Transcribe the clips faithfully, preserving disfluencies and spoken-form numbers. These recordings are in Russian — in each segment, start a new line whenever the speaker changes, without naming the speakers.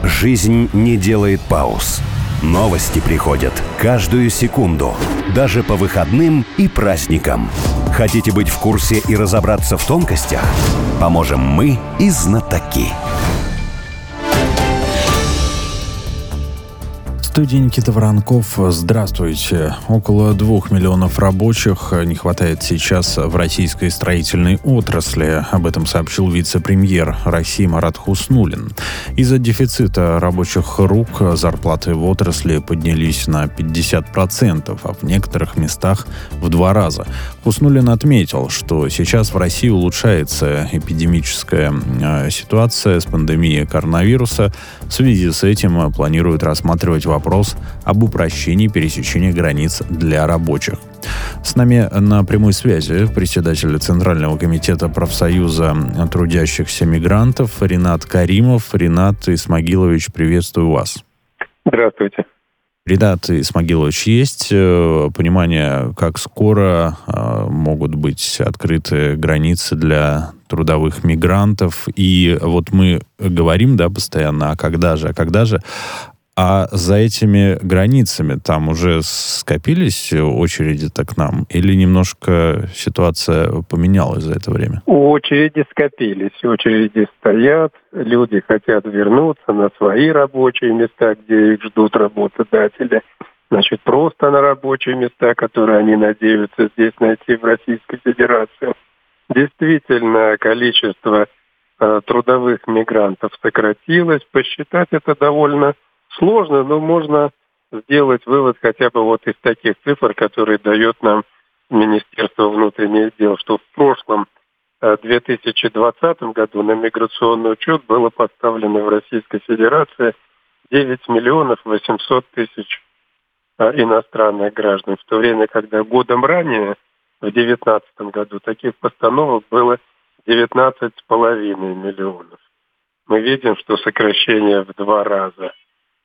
Жизнь не делает пауз. Новости приходят каждую секунду, даже по выходным и праздникам. Хотите быть в курсе и разобраться в тонкостях? Поможем мы и знатоки.
В студии Никита Воронков. Здравствуйте. Около двух миллионов рабочих не хватает сейчас в российской строительной отрасли. Об этом сообщил вице-премьер России Марат Хуснуллин. Из-за дефицита рабочих рук зарплаты в отрасли поднялись на пятьдесят процентов, а в некоторых местах в два раза. Хуснуллин отметил, что сейчас в России улучшается эпидемическая ситуация с пандемией коронавируса. В связи с этим планируют рассматривать вопрос Вопрос об упрощении пересечения границ для рабочих. С нами на прямой связи председатель Центрального комитета профсоюза трудящихся мигрантов Ринат Каримов. Ринат Исмагилович, приветствую вас.
Здравствуйте.
Ринат Исмагилович, есть понимание, как скоро могут быть открыты границы для трудовых мигрантов? И вот мы говорим, да, постоянно, а когда же, а когда же? А за этими границами там уже скопились очереди-то к нам? Или немножко ситуация поменялась за это время?
Очереди скопились, очереди стоят. Люди хотят вернуться на свои рабочие места, где их ждут работодатели. Значит, просто на рабочие места, которые они надеются здесь найти в Российской Федерации. Действительно, количество э, трудовых мигрантов сократилось. Посчитать это довольно сложно, но можно сделать вывод хотя бы вот из таких цифр, которые дает нам Министерство внутренних дел, что в прошлом две тысячи двадцатом году на миграционный учет было поставлено в Российской Федерации девять миллионов восемьсот тысяч иностранных граждан, в то время, когда годом ранее, в две тысячи девятнадцатом году, таких постановок было девятнадцать с половиной миллионов. Мы видим, что сокращение в два раза.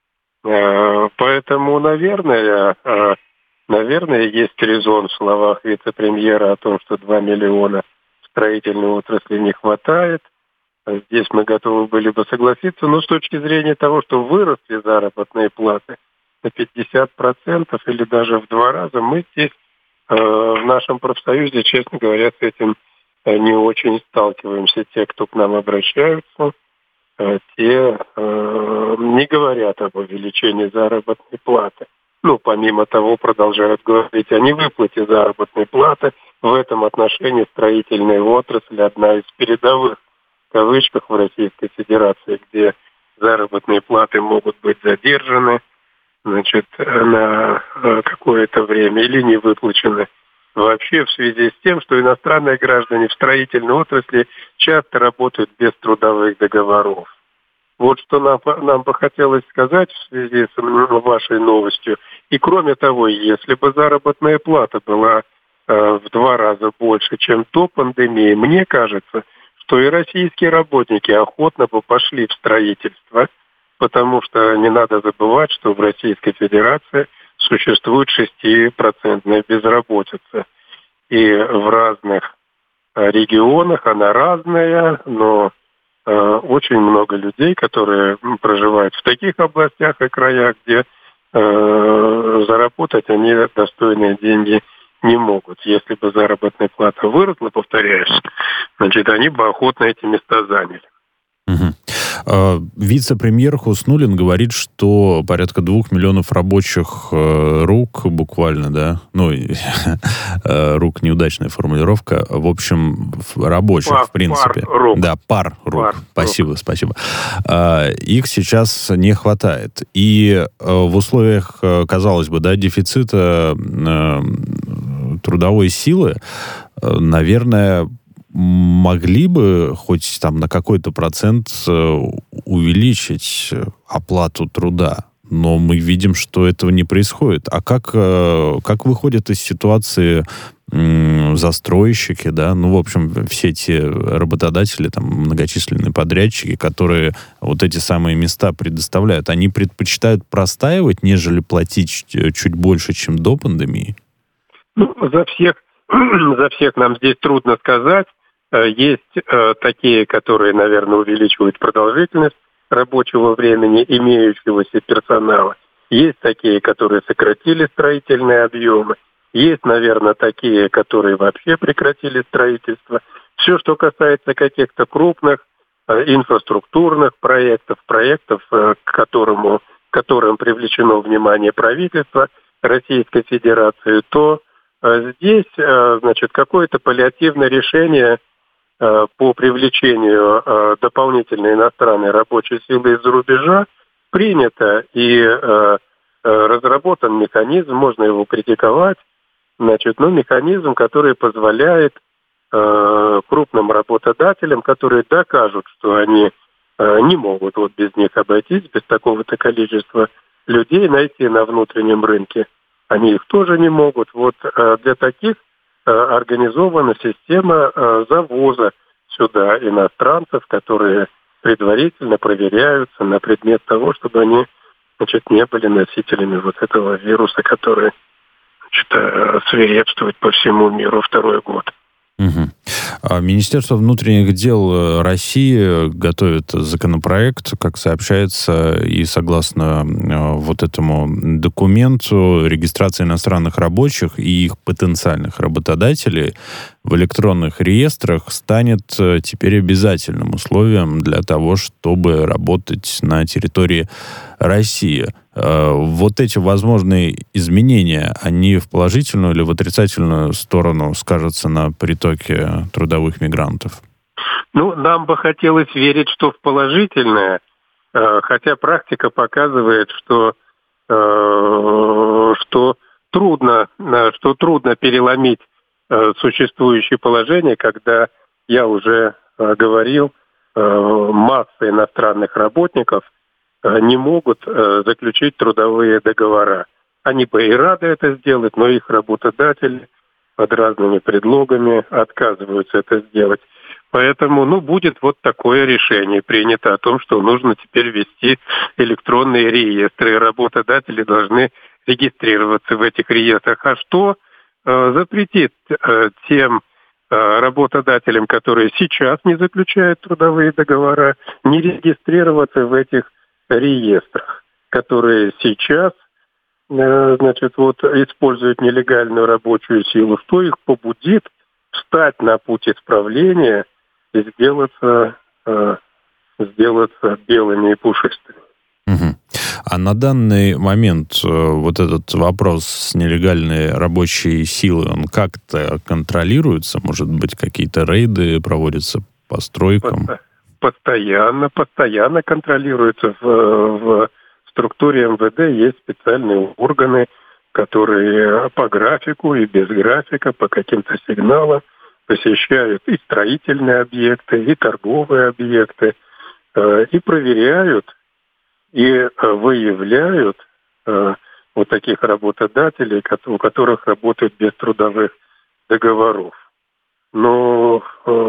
Поэтому, наверное, наверное, есть резон в словах вице-премьера о том, что два миллиона в строительной отрасли не хватает. Здесь мы готовы были бы согласиться, но с точки зрения того, что выросли заработные платы на пятьдесят процентов или даже в два раза, мы здесь в нашем профсоюзе, честно говоря, с этим не очень сталкиваемся. Те, кто к нам обращаются, те э, не говорят об увеличении заработной платы. Ну, помимо того, продолжают говорить о невыплате заработной платы. В этом отношении строительная отрасль одна из передовых, в кавычках, в Российской Федерации, где заработные платы могут быть задержаны, значит, на какое-то время или не выплачены вообще, в связи с тем, что иностранные граждане в строительной отрасли часто работают без трудовых договоров. Вот что нам, нам бы хотелось сказать в связи с вашей новостью. И кроме того, если бы заработная плата была э, в два раза больше, чем до пандемии, мне кажется, что и российские работники охотно бы пошли в строительство, потому что не надо забывать, что в Российской Федерации существует шестипроцентная безработица. И в разных регионах она разная, но э, очень много людей, которые проживают в таких областях и краях, где э, заработать они достойные деньги не могут. Если бы заработная плата выросла, повторяюсь, значит, они бы охотно эти места заняли.
Угу. Вице-премьер Хуснуллин говорит, что порядка двух миллионов рабочих рук буквально, да, ну, рук неудачная формулировка, в общем, рабочих, пар, в принципе.
Пар рук.
Да, пар рук.
Пар
спасибо,
рук.
спасибо. Их сейчас не хватает. И в условиях, казалось бы, да, дефицита трудовой силы, наверное, могли бы хоть там на какой-то процент увеличить оплату труда. Но мы видим, что этого не происходит. А как, как выходят из ситуации застройщики, да, ну, в общем, все те работодатели, там, многочисленные подрядчики, которые вот эти самые места предоставляют, они предпочитают простаивать, нежели платить чуть больше, чем до пандемии?
Ну, за всех, за всех нам здесь трудно сказать. Есть э, такие, которые, наверное, увеличивают продолжительность рабочего времени имеющегося персонала. Есть такие, которые сократили строительные объемы. Есть, наверное, такие, которые вообще прекратили строительство. Все, что касается каких-то крупных э, инфраструктурных проектов, проектов, э, к которому, к которым привлечено внимание правительства Российской Федерации, то э, здесь, э, значит, какое-то паллиативное решение э, по привлечению э, дополнительной иностранной рабочей силы из-за рубежа принято и э, разработан механизм, можно его критиковать, значит, но механизм, который позволяет э, крупным работодателям, которые докажут, что они э, не могут вот без них обойтись, без такого-то количества людей найти на внутреннем рынке, они их тоже не могут. Вот э, для таких э, организована система э, завоза сюда иностранцев, которые предварительно проверяются на предмет того, чтобы они, значит, не были носителями вот этого вируса, который, значит, свирепствует по всему миру второй год.
Угу. Министерство внутренних дел России готовит законопроект, как сообщается, и согласно вот этому документу регистрация иностранных рабочих и их потенциальных работодателей в электронных реестрах станет теперь обязательным условием для того, чтобы работать на территории России. Вот эти возможные изменения, они в положительную или в отрицательную сторону скажутся на притоке трудовых мигрантов?
Ну, нам бы хотелось верить, что в положительное, хотя практика показывает, что, что, трудно, что трудно переломить существующее положение, когда, я уже говорил, масса иностранных работников не могут э, заключить трудовые договора. Они бы и рады это сделать, но их работодатели под разными предлогами отказываются это сделать. Поэтому, ну, будет вот такое решение принято о том, что нужно теперь вести электронные реестры, и работодатели должны регистрироваться в этих реестрах. А что э, запретит э, тем э, работодателям, которые сейчас не заключают трудовые договора, не регистрироваться в этих реестрах, которые сейчас, значит, вот используют нелегальную рабочую силу, что их побудит встать на путь исправления и сделаться, сделаться белыми и пушистыми.
Угу. А на данный момент вот этот вопрос с нелегальной рабочей силой, он как-то контролируется? Может быть, какие-то рейды проводятся по стройкам?
Постоянно, постоянно контролируется. В, в структуре эм вэ дэ есть специальные органы, которые по графику и без графика, по каким-то сигналам посещают и строительные объекты, и торговые объекты, и проверяют, и выявляют вот таких работодателей, у которых работают без трудовых договоров. Но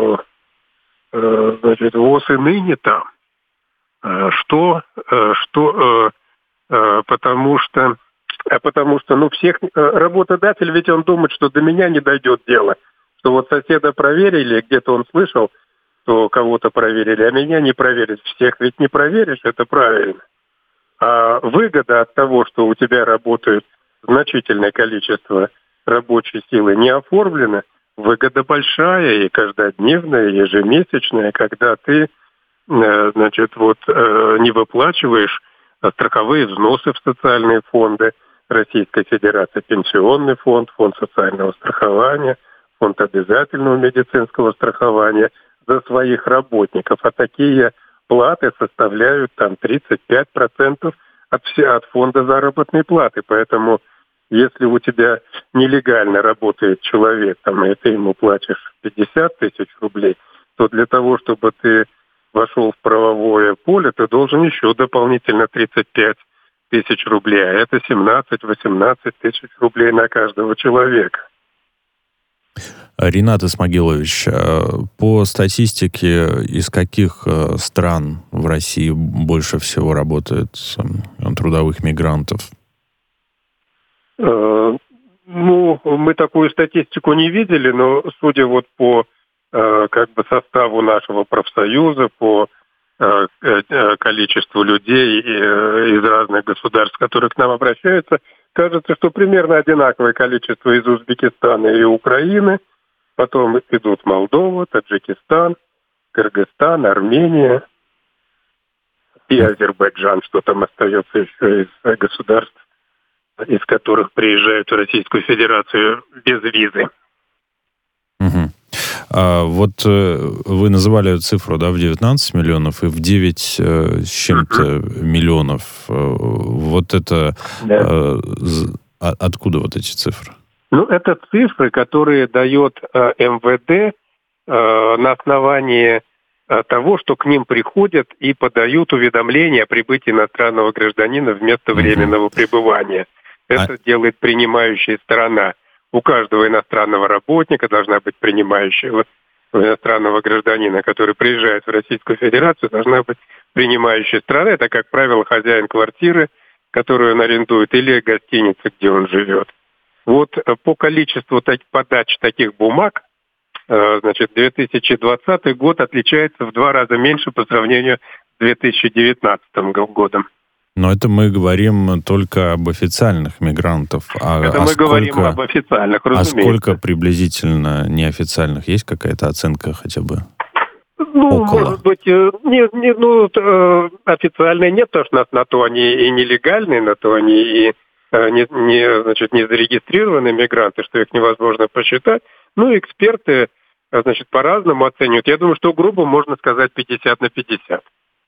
значит, ВОЗ и ныне там. Что, что, потому что, потому что, ну, всех работодатель, ведь он думает, что до меня не дойдет дело, что вот соседа проверили, где-то он слышал, что кого-то проверили, а меня не проверят. Всех ведь не проверишь, это правильно. А выгода от того, что у тебя работает значительное количество рабочей силы, не оформлено, выгода большая и каждодневная, и ежемесячная, когда ты, значит, вот не выплачиваешь страховые взносы в социальные фонды Российской Федерации, пенсионный фонд, фонд социального страхования, фонд обязательного медицинского страхования за своих работников. А такие платы составляют там тридцать пять процентов от, от фонда заработной платы. Поэтому если у тебя нелегально работает человек, там, и ты ему платишь пятьдесят тысяч рублей, то для того, чтобы ты вошел в правовое поле, ты должен еще дополнительно тридцать пять тысяч рублей, а это семнадцать-восемнадцать тысяч рублей на каждого человека.
Ринат Исмагилович, по статистике, из каких стран в России больше всего работает трудовых мигрантов?
Ну, мы такую статистику не видели, но судя вот по как бы составу нашего профсоюза, по количеству людей из разных государств, которые к нам обращаются, кажется, что примерно одинаковое количество из Узбекистана и Украины. Потом идут Молдова, Таджикистан, Кыргызстан, Армения и Азербайджан, что там остается еще из государств, из которых приезжают в Российскую Федерацию без визы.
Угу. А вот вы называли цифру, да, в девятнадцать миллионов и в девять э, с чем-то uh-huh. миллионов. Вот это... Да. Э, откуда вот эти цифры?
Ну, это цифры, которые дает э, эм вэ дэ э, на основании э, того, что к ним приходят и подают уведомления о прибытии иностранного гражданина в место временного uh-huh. пребывания. Это а... делает принимающая сторона. У каждого иностранного работника должна быть принимающая, у иностранного гражданина, который приезжает в Российскую Федерацию, должна быть принимающая страна. Это, как правило, хозяин квартиры, которую он арендует, или гостиница, где он живет. Вот по количеству подач таких бумаг, значит, две тысячи двадцатый год отличается в два раза меньше по сравнению с две тысячи девятнадцатым годом.
Но это мы говорим только об официальных мигрантов. А,
это
а
мы
сколько,
говорим об официальных, разумеется.
А сколько приблизительно неофициальных? Есть какая-то оценка хотя бы?
Ну, около? Может быть, не, не, ну, официальной нет, потому что на, на то они и нелегальные, на то они и не, не, значит, не зарегистрированные мигранты, что их невозможно посчитать. Ну, эксперты, значит, по-разному оценивают. Я думаю, что грубо можно сказать пятьдесят на пятьдесят.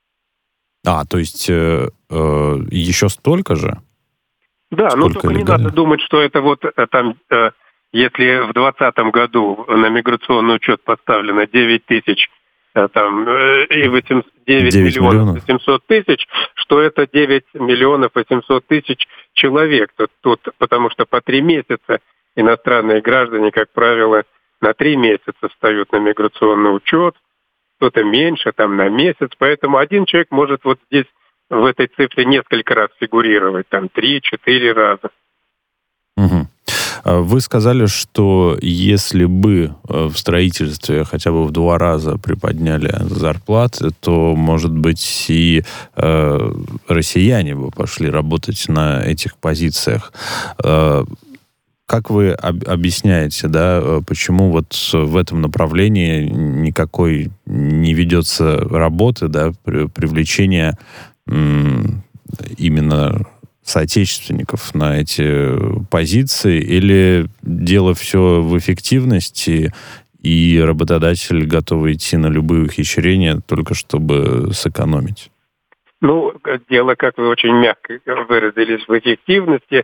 А, то есть э, э, еще столько же?
Да,
Сколько
ну только легально? Не надо думать, что это вот там, э, если в двадцатом году на миграционный учет поставлено девять тысяч, э, там, э, и восемьсот, девять миллионов восемьсот тысяч, что это девять миллионов восемьсот тысяч человек. Тут, тут, потому что по три месяца иностранные граждане, как правило, на три месяца встают на миграционный учет, кто-то меньше, там, на месяц. Поэтому один человек может вот здесь, в этой цифре, несколько раз фигурировать, там, три-четыре раза.
Угу. Вы сказали, что если бы в строительстве хотя бы в два раза приподняли зарплаты, то, может быть, и э, россияне бы пошли работать на этих позициях. Э, Как вы об- объясняете, да, почему вот в этом направлении никакой не ведется работы, да, при, привлечения м- именно соотечественников на эти позиции, или дело все в эффективности, и работодатель готов идти на любые ухищрения, только чтобы сэкономить?
Ну, дело, как вы очень мягко выразились, в эффективности.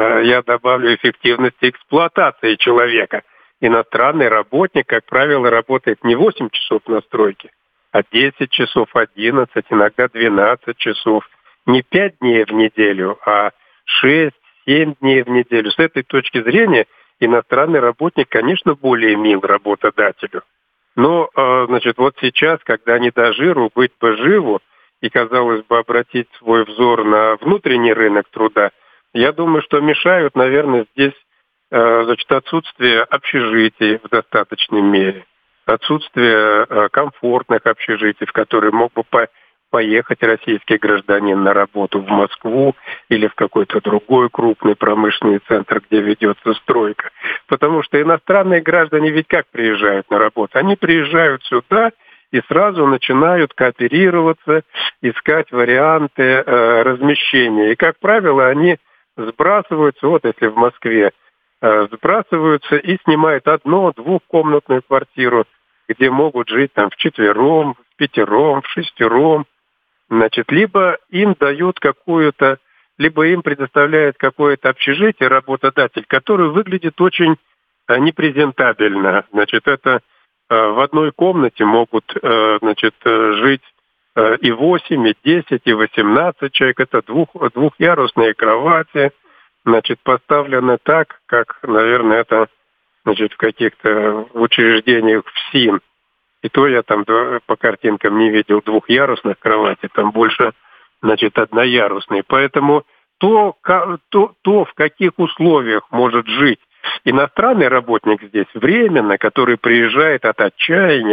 Я добавлю эффективности эксплуатации человека. Иностранный работник, как правило, работает не восемь часов на стройке, а десять часов, одиннадцать, иногда двенадцать часов. Не пять дней в неделю, а шесть-семь дней в неделю. С этой точки зрения иностранный работник, конечно, более мил работодателю. Но, значит, вот сейчас, когда не до жиру, быть бы живу, и, казалось бы, обратить свой взор на внутренний рынок труда, я думаю, что мешают, наверное, здесь значит, отсутствие общежитий в достаточной мере, отсутствие комфортных общежитий, в которые мог бы поехать российский гражданин на работу в Москву или в какой-то другой крупный промышленный центр, где ведется стройка. Потому что иностранные граждане ведь как приезжают на работу? Они приезжают сюда и сразу начинают кооперироваться, искать варианты э, размещения. И, как правило, они сбрасываются, вот если в Москве, э, сбрасываются и снимают одну-двухкомнатную квартиру, где могут жить там вчетвером, в пятером, в шестером. Значит, либо им дают какую-то, либо им предоставляет какое-то общежитие работодатель, который выглядит очень э, непрезентабельно. Значит, это э, в одной комнате могут э, значит, жить э, и восемь, и десять, и восемнадцать человек. Это двух, двухъярусные кровати, значит, поставлены так, как, наверное, это значит, в каких-то учреждениях в СИН. И то я там по картинкам не видел двухъярусных кроватей, там больше, значит, одноярусные. Поэтому то, то, то, в каких условиях может жить иностранный работник здесь временно, который приезжает от отчаяния,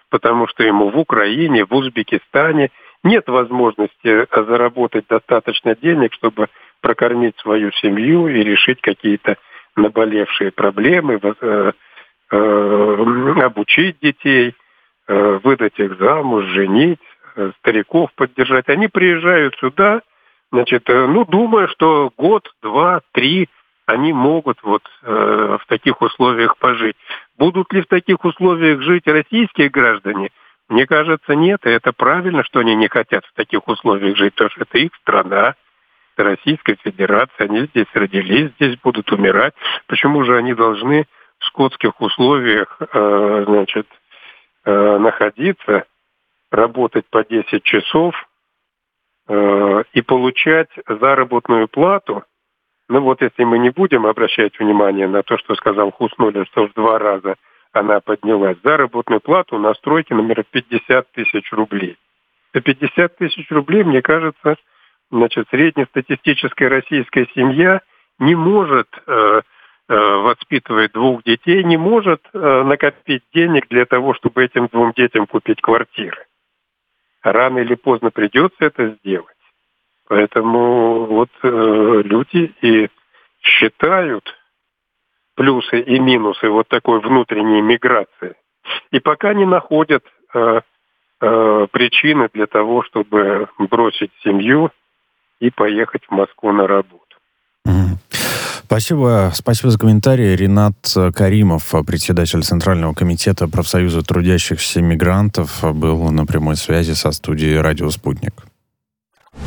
потому что ему в Украине, в Узбекистане нет возможности заработать достаточно денег, чтобы прокормить свою семью и решить какие-то наболевшие проблемы, обучить детей, выдать их замуж, женить, стариков поддержать. Они приезжают сюда, значит, ну, думая, что год, два, три они могут вот э, в таких условиях пожить. Будут ли в таких условиях жить российские граждане? Мне кажется, нет. И это правильно, что они не хотят в таких условиях жить, потому что это их страна, это Российская Федерация. Они здесь родились, здесь будут умирать. Почему же они должны в скотских условиях э, значит, э, находиться, работать по десять часов э, и получать заработную плату? Ну вот если мы не будем обращать внимание на то, что сказал Хуснуллин, что в два раза она поднялась, заработную плату на стройке, например, пятьдесят тысяч рублей. За пятьдесят тысяч рублей, мне кажется, значит, среднестатистическая российская семья не может э, э, воспитывать двух детей, не может э, накопить денег для того, чтобы этим двум детям купить квартиры. Рано или поздно придется это сделать. Поэтому вот э, люди и считают плюсы и минусы вот такой внутренней миграции. И пока не находят э, э, причины для того, чтобы бросить семью и поехать в Москву на работу.
Спасибо. Спасибо за комментарий. Ринат Каримов, председатель Центрального комитета профсоюза трудящихся мигрантов, был на прямой связи со студией «Радио Спутник».